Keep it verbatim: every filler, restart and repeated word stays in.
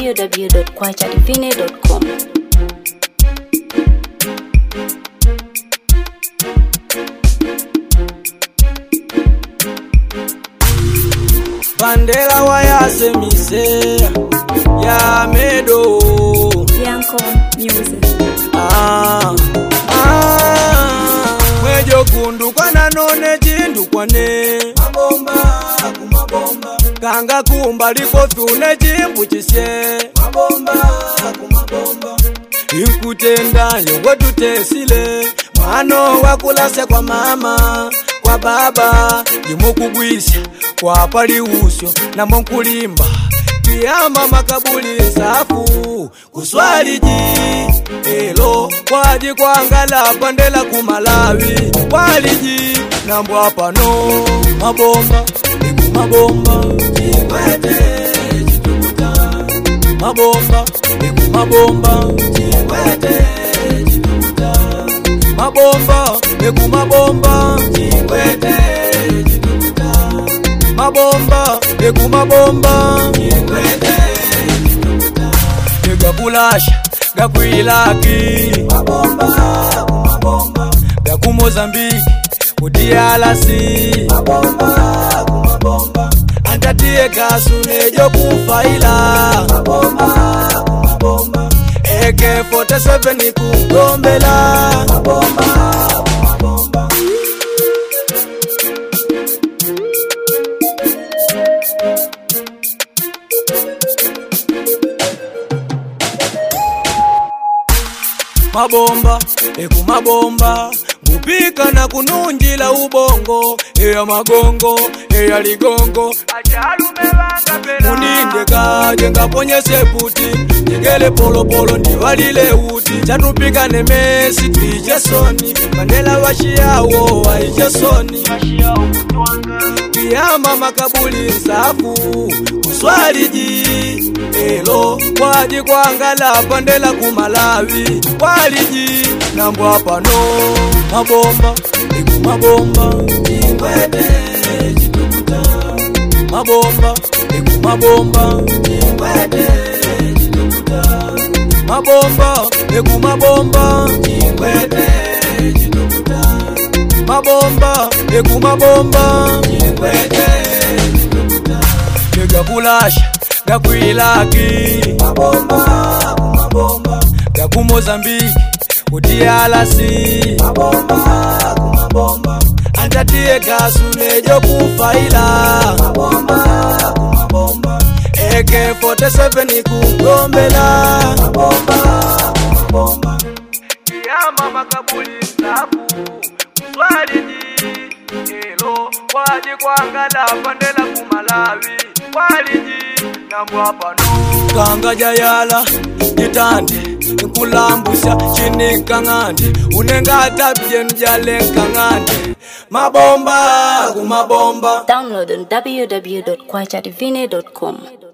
w w dot kwacha divine dot com. Bandela wayase mise ya medo Yanko music. ah ah mwejo kundu kwana none jindu kwane mabomba kumabomba kanga kumba liko tune jimbu chisye mabomba kumabomba inkutenda yogo tutesile mano wakulase kwa mama kwa baba jimukugwisha kwa pali usyo na monkulimba kiyama makabuli safu kuswali ji elo kwaji kwangala bandela kumalawi waliji nambwa pano mabomba iku mabomba chikwete chitukuta mabomba iku mabomba chikwete chitukuta mabomba iku mabomba chikwete chitukuta mabomba iku mabomba chikwete chitukuta gakulasha gakwilaki mabomba kumabomba gaku Mozambique kudialasi mabomba kumabomba antatie kasune jo kufaila mabomba kumabomba A K forty-seven kugombela mabomba kumabomba mabomba eku mabomba kupika na kununjila ubongo eya magongo eya ligongo achalume banga pera muninde kaje ngaponye seputi njegele polo polo ndiwalile uti chatupika ne Messi twijasoni Mandela washiawo waijasoni washiawo kutwanga kiyama makabuli safu kuswali ji elo kwaji kwangala bandela kumalawi waliji nambwa pano mabomba iku mabomba chikwete chitukuta mabomba iku mabomba chikwete chitukuta mabomba iku mabomba chikwete chitukuta mabomba iku mabomba chikwete chitukuta gakulasha gakwilaki mabomba kumabomba gaku Mozambique kudialasi mabomba kumabomba antatie kasune jo kufaila mabomba kumabomba A K forty-seven kugombela mabomba kumabomba kiyama makabuli safu kuswali ji elo kwaji kwangala bandela kumalawi waliji nambwa pano kanga jayala jitande nkulambusha chini kangande unenga tabye njale kangande mabomba kumabomba Download on w w w dot kwacha divine dot com.